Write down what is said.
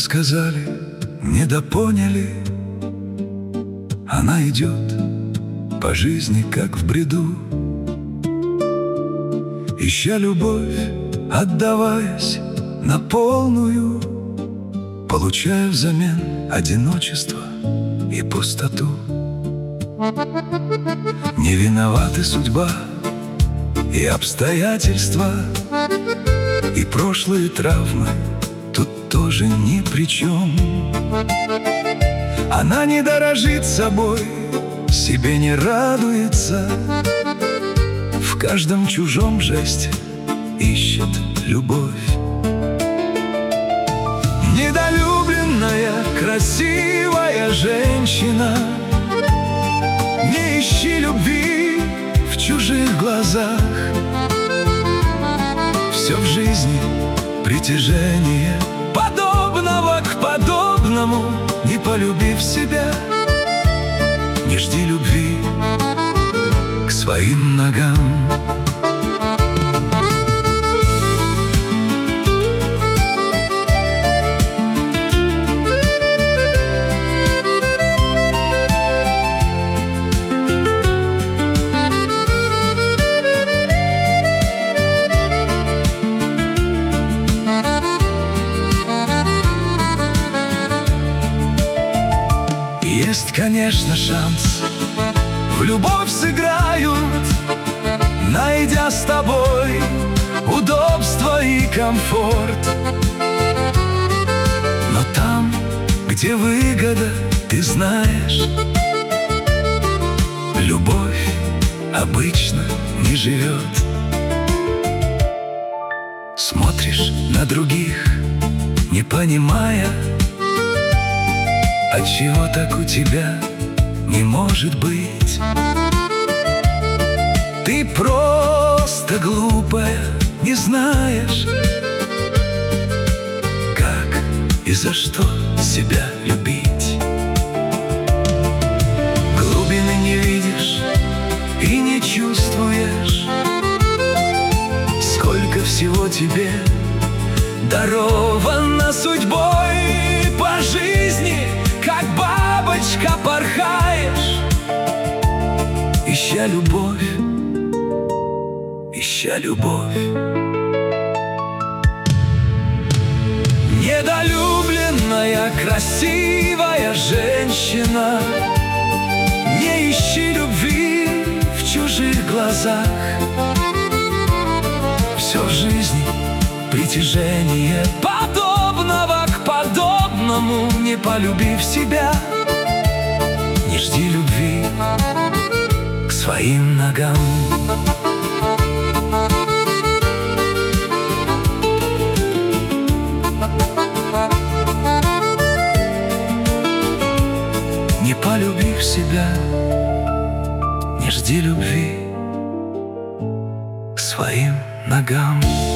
сказали, недопоняли. Она идет по жизни, как в бреду, ища любовь, отдаваясь на полную, получая взамен одиночество и пустоту. Не виноваты судьба и обстоятельства, и прошлые травмы тут тоже ни при чем. Она не дорожит собой, себе не радуется, в каждом чужом жесте ищет любовь. Недолюбленная, красивая женщина, не ищи любви в чужих глазах. Все в жизни притяжение подобного к подобному. Не полюбив себя, не жди любви к своим ногам. Есть, конечно, шанс, в любовь сыграют, найдя с тобой удобство и комфорт. Но там, где выгода, ты знаешь, любовь обычно не живет. Смотришь на других, не понимая, отчего так у тебя не может быть. Ты просто глупая, не знаешь, как и за что себя любить. Глубины не видишь и не чувствуешь, сколько всего тебе даровано судьбой. По жизни как бабочка порхаешь, ища любовь, ища любовь. Недолюбленная, красивая женщина, не ищи любви в чужих глазах. Все в жизни притяжение подобного к подобному. Не полюбив себя, не жди любви к своим ногам. Не полюбив себя, не жди любви к своим ногам.